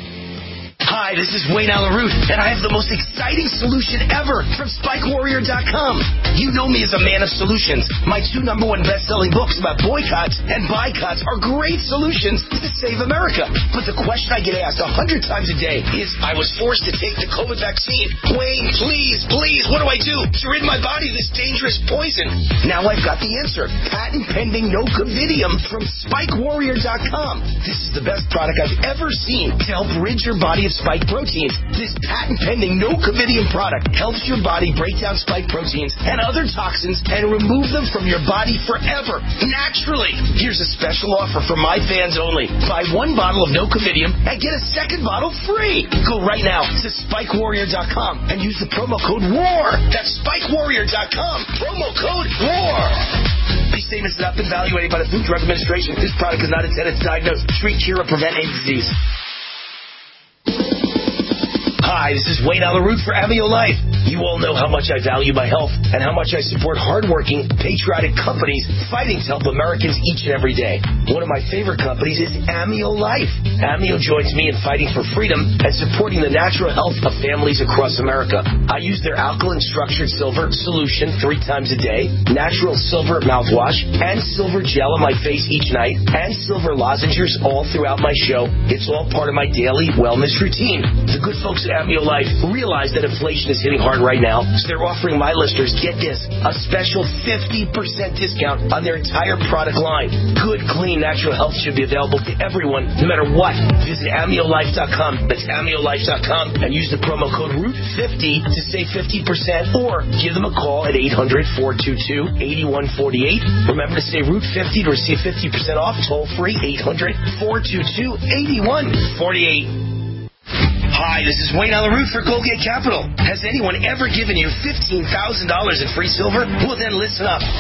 Hi, this is Wayne Allyn Root, and I have the most exciting solution ever from Spike Warrior dot com. You know me as a man of solutions. My two number one best-selling books about boycotts and boycotts are great solutions to save America. But the question I get asked a hundred times a day is, I was forced to take the COVID vaccine. Wayne, please, please, what do I do to rid my body of this dangerous poison? Now I've got the answer. Patent-pending Nocovidium from Spike Warrior dot com. This is the best product I've ever seen to help rid your body of spike proteins. This patent-pending Nocovidium product helps your body break down spike proteins and other toxins and remove them from your body forever, naturally. Here's a special offer for my fans only. Buy one bottle of Nocovidium and get a second bottle free. Go right now to Spike Warrior dot com and use the promo code WAR. That's Spike Warrior dot com. Promo code WAR. These statements have not been evaluated by the Food and Drug Administration. This product is not intended to diagnose, treat, cure, or prevent any disease. Hi, this is Wayne Allyn Root for Amio Life. You all know how much I value my health and how much I support hardworking, patriotic companies fighting to help Americans each and every day. One of my favorite companies is Amio Life. Amio joins me in fighting for freedom and supporting the natural health of families across America. I use their alkaline structured silver solution three times a day, natural silver mouthwash, and silver gel on my face each night, and silver lozenges all throughout my show. It's all part of my daily wellness routine. The good folks at Amio Life realize that inflation is hitting hard right now, so they're offering my listeners, get this, a special fifty percent discount on their entire product line. Good, clean, natural health should be available to everyone, no matter what. Visit Amio Life dot com. That's Amio Life dot com and use the promo code Root fifty to save fifty percent, or give them a call at eight hundred, four two two, eight one four eight. Remember to say Root fifty to receive fifty percent off, toll free, eight hundred, four two two, eight one four eight. Hi, this is Wayne Allyn Root for Goldgate Capital. Has anyone ever given you fifteen thousand dollars in free silver? Well, then listen up.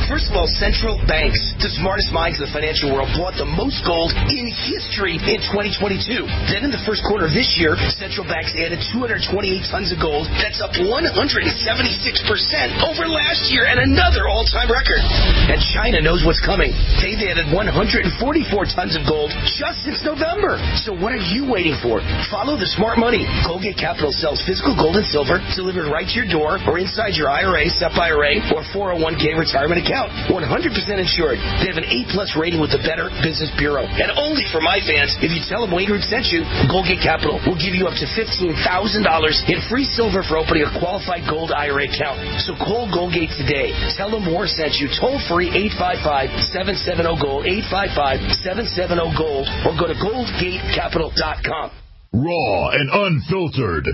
First of all, central banks, the smartest minds in the financial world, bought the most gold in history in twenty twenty-two. Then in the first quarter of this year, central banks added two hundred twenty-eight tons of gold. That's up one hundred seventy-six percent over last year and another all-time record. And China knows what's coming. They've added one hundred forty-four tons of gold just since November. So what are you waiting for? Follow the smart money. Goldgate Capital sells physical gold and silver delivered right to your door or inside your I R A, S E P I R A, or four oh one k retirement account. one hundred percent insured. They have an A plus rating with the Better Business Bureau. And only for my fans, if you tell them Wayne Root sent you, Goldgate Capital will give you up to fifteen thousand dollars in free silver for opening a qualified gold I R A account. So call Goldgate today. Tell them Moore sent you. Toll free eight five five, seven seven zero, GOLD, eight five five, seven seven zero, GOLD, or go to gold gate capital dot com. Raw and unfiltered.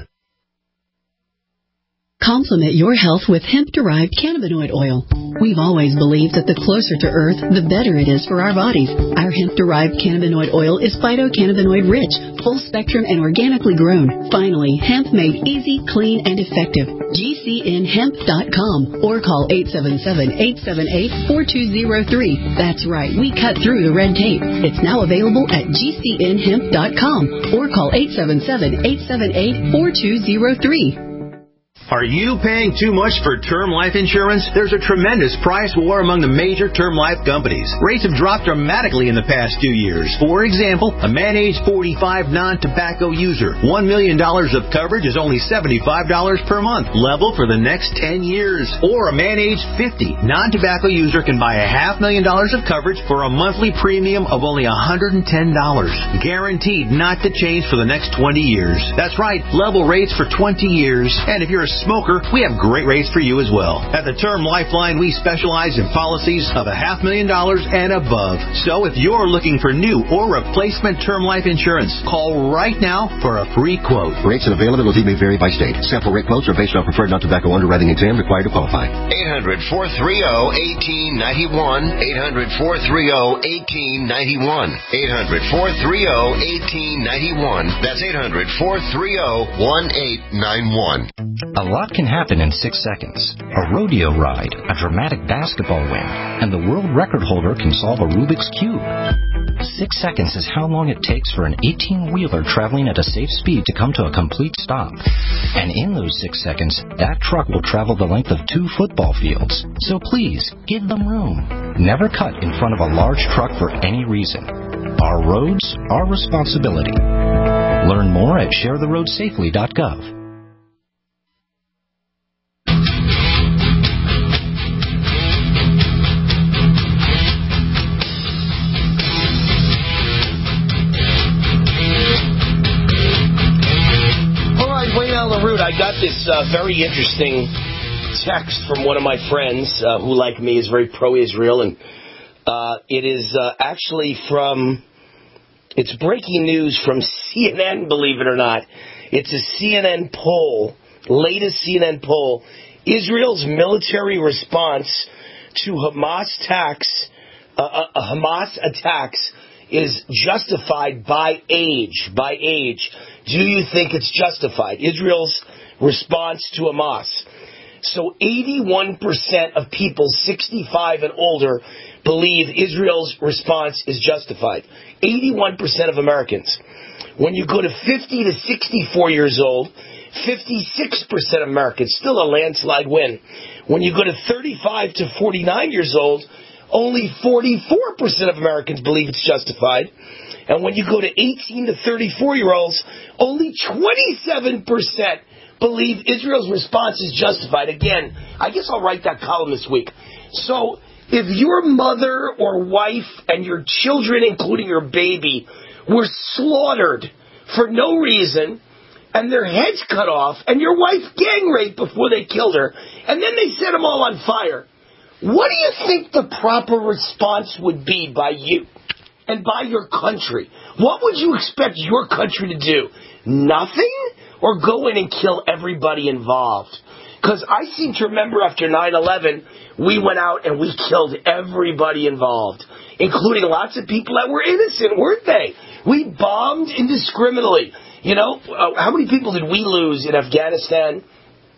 Complement your health with hemp-derived cannabinoid oil. We've always believed that the closer to Earth, the better it is for our bodies. Our hemp-derived cannabinoid oil is phytocannabinoid-rich, full-spectrum, and organically grown. Finally, hemp made easy, clean, and effective. G C N hemp dot com or call eight seven seven, eight seven eight, four two zero three. That's right, we cut through the red tape. It's now available at G C N hemp dot com or call eight seven seven, eight seven eight, four two zero three. Are you paying too much for term life insurance? There's a tremendous price war among the major term life companies. Rates have dropped dramatically in the past two years. For example, a man age forty-five non-tobacco user, one million dollars of coverage is only seventy-five dollars per month, level for the next ten years. Or a man age fifty non-tobacco user can buy a half million dollars of coverage for a monthly premium of only one hundred ten dollars. Guaranteed not to change for the next twenty years. That's right, level rates for twenty years. And if you're a smoker, we have great rates for you as well. At the Term Lifeline, we specialize in policies of a half million dollars and above. So if you're looking for new or replacement term life insurance, call right now for a free quote. Rates and availability may vary by state. Sample rate quotes are based on preferred non-tobacco underwriting exam required to qualify. eight hundred, four three zero, one eight nine one. eight hundred, four three zero, one eight nine one. eight hundred, four three zero, one eight nine one. That's eight hundred, four three zero, one eight nine one. A lot can happen in six seconds. A rodeo ride, a dramatic basketball win, and the world record holder can solve a Rubik's Cube. Six seconds is how long it takes for an eighteen-wheeler traveling at a safe speed to come to a complete stop. And in those six seconds, that truck will travel the length of two football fields. So please, give them room. Never cut in front of a large truck for any reason. Our roads, our responsibility. Learn more at share the road safely dot gov. I got this uh, very interesting text from one of my friends uh, who, like me, is very pro-Israel, and uh, it is uh, actually from, it's breaking news from C N N, believe it or not. It's a C N N poll, latest C N N poll. Israel's military response to Hamas attacks, uh, uh, Hamas attacks is justified by age, by age. Do you think it's justified? Israel's response to Hamas. So eighty-one percent of people sixty-five and older believe Israel's response is justified. eighty-one percent of Americans. When you go to fifty to sixty-four years old, fifty-six percent of Americans, still a landslide win. When you go to thirty-five to forty-nine years old, only forty-four percent of Americans believe it's justified. And when you go to eighteen to thirty-four-year-olds, only twenty-seven percent believe Israel's response is justified. Again, I guess I'll write that column this week. So if your mother or wife and your children, including your baby, were slaughtered for no reason, and their heads cut off, and your wife gang raped before they killed her, and then they set them all on fire, what do you think the proper response would be by you and by your country? What would you expect your country to do? Nothing? Or go in and kill everybody involved? Because I seem to remember after nine eleven, we went out and we killed everybody involved, including lots of people that were innocent, weren't they? We bombed indiscriminately. You know, uh, how many people did we lose in Afghanistan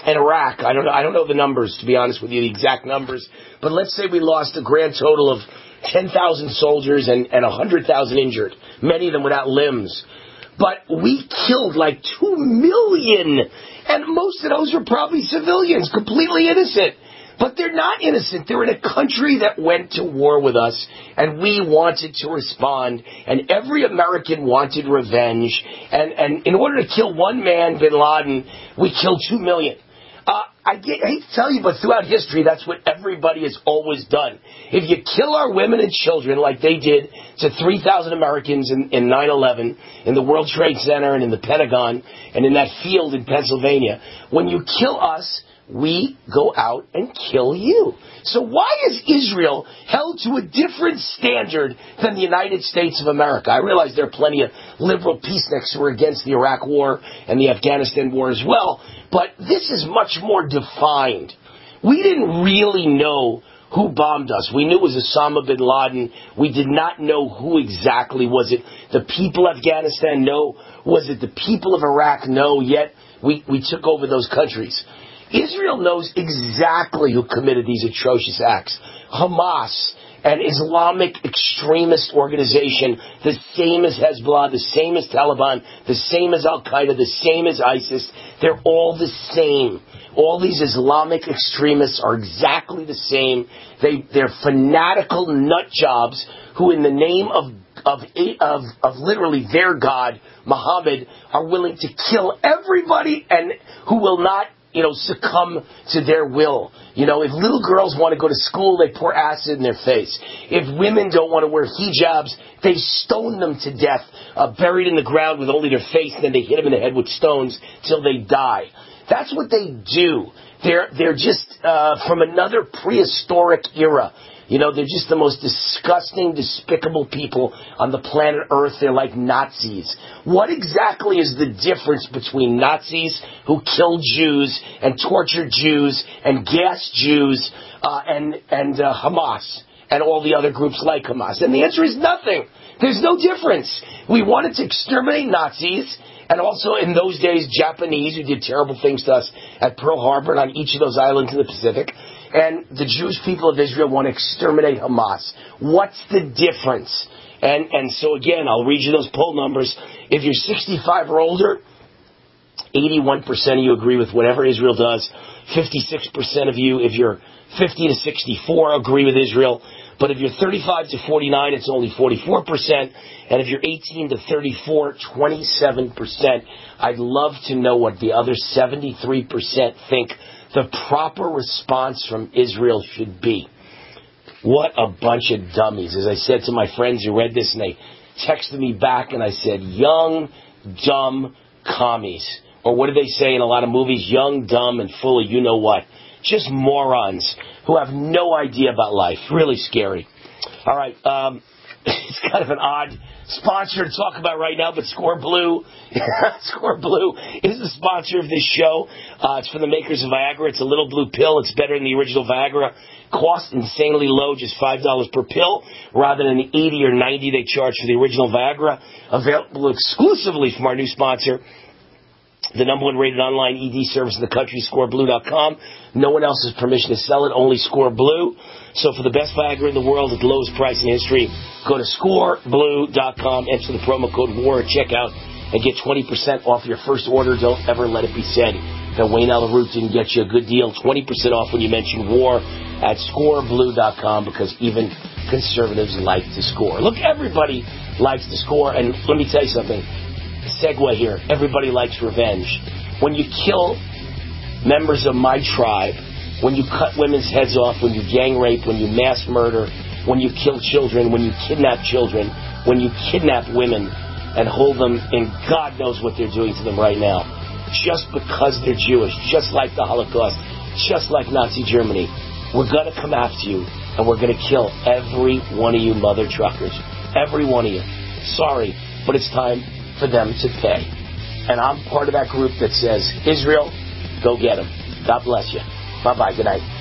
and Iraq, I don't know, I don't know the numbers, to be honest with you, the exact numbers, but let's say we lost a grand total of ten thousand soldiers and, and one hundred thousand injured, many of them without limbs. But we killed like two million, and most of those were probably civilians, completely innocent. But they're not innocent. They're in a country that went to war with us, and we wanted to respond, and every American wanted revenge. And, and in order to kill one man, bin Laden, we killed two million. Uh, I, get, I hate to tell you, but throughout history, that's what everybody has always done. If you kill our women and children like they did to three thousand Americans in, in nine eleven, in the World Trade Center and in the Pentagon, and in that field in Pennsylvania, when you kill us, we go out and kill you. So why is Israel held to a different standard than the United States of America? I realize there are plenty of liberal peaceniks who are against the Iraq war and the Afghanistan war as well, but this is much more defined. We didn't really know who bombed us. We knew it was Osama bin Laden. We did not know who exactly. Was it the people of Afghanistan? No. Was it the people of Iraq? No. Yet we, we took over those countries. Israel knows exactly who committed these atrocious acts. Hamas, an Islamic extremist organization, the same as Hezbollah, the same as Taliban, the same as Al-Qaeda, the same as ISIS. They're all the same. All these Islamic extremists are exactly the same. They, they're fanatical nut jobs who, in the name of of of of literally their God, Muhammad, are willing to kill everybody and who will not, you know, succumb to their will. You know, if little girls want to go to school, they pour acid in their face. If women don't want to wear hijabs, they stone them to death, uh, buried in the ground with only their face, and then they hit them in the head with stones till they die. That's what they do. They're they're just uh, from another prehistoric era. You know, they're just the most disgusting, despicable people on the planet Earth. They're like Nazis. What exactly is the difference between Nazis who killed Jews and tortured Jews and gassed Jews uh, and, and uh, Hamas and all the other groups like Hamas? And the answer is nothing. There's no difference. We wanted to exterminate Nazis. And also, in those days, Japanese who did terrible things to us at Pearl Harbor and on each of those islands in the Pacific. And the Jewish people of Israel want to exterminate Hamas. What's the difference? And and so, again, I'll read you those poll numbers. If you're sixty-five or older, eighty-one percent of you agree with whatever Israel does. fifty-six percent of you, if you're fifty to sixty-four, agree with Israel. But if you're thirty-five to forty-nine, it's only forty-four percent. And if you're eighteen to thirty-four, twenty-seven percent. I'd love to know what the other seventy-three percent think the proper response from Israel should be. What a bunch of dummies. As I said to my friends who read this, and they texted me back, and I said, young, dumb commies. Or what do they say in a lot of movies? Young, dumb, and full of you-know-what. Just morons who have no idea about life. Really scary. All right, um, it's kind of an odd sponsor to talk about right now, but Score Blue, Score Blue is the sponsor of this show. Uh, it's from the makers of Viagra. It's a little blue pill. It's better than the original Viagra. Cost insanely low, just five dollars per pill, rather than the eighty or ninety they charge for the original Viagra. Available exclusively from our new sponsor, the number one rated online E D service in the country, score blue dot com. No one else has permission to sell it, only Score Blue. So for the best Viagra in the world at the lowest price in history, go to score blue dot com, enter the promo code WAR at checkout, and get twenty percent off your first order. Don't ever let it be said that Wayne Allyn Root didn't get you a good deal. twenty percent off when you mention WAR at score blue dot com, because even conservatives like to score. Look, everybody likes to score, and let me tell you something. Segue here. Everybody likes revenge. When you kill members of my tribe, when you cut women's heads off, when you gang rape, when you mass murder, when you kill children, when you kidnap children, when you kidnap women and hold them, and God knows what they're doing to them right now, just because they're Jewish, just like the Holocaust, just like Nazi Germany, we're going to come after you, and we're going to kill every one of you mother truckers. Every one of you. Sorry, but it's time for them to pay. And I'm part of that group that says, Israel, go get them. God bless you. Bye-bye. Good night.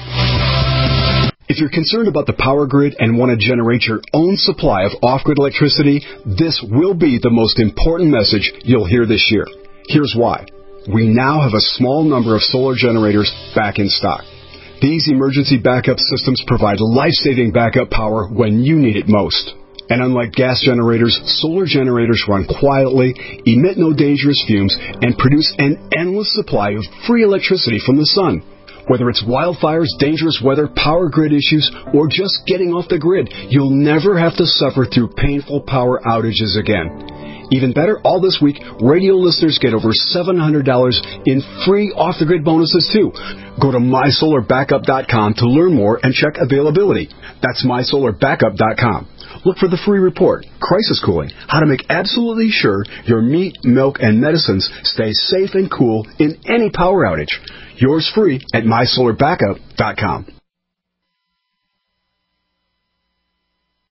If you're concerned about the power grid and want to generate your own supply of off-grid electricity, this will be the most important message you'll hear this year. Here's why. we now have a small number of solar generators back in stock. These emergency backup systems provide life-saving backup power when you need it most. And unlike gas generators, solar generators run quietly, emit no dangerous fumes, and produce an endless supply of free electricity from the sun. Whether it's wildfires, dangerous weather, power grid issues, or just getting off the grid, you'll never have to suffer through painful power outages again. Even better, all this week, radio listeners get over seven hundred dollars in free off-the-grid bonuses, too. Go to my solar backup dot com to learn more and check availability. That's my solar backup dot com. Look for the free report, Crisis Cooling, how to make absolutely sure your meat, milk, and medicines stay safe and cool in any power outage. Yours free at my solar backup dot com.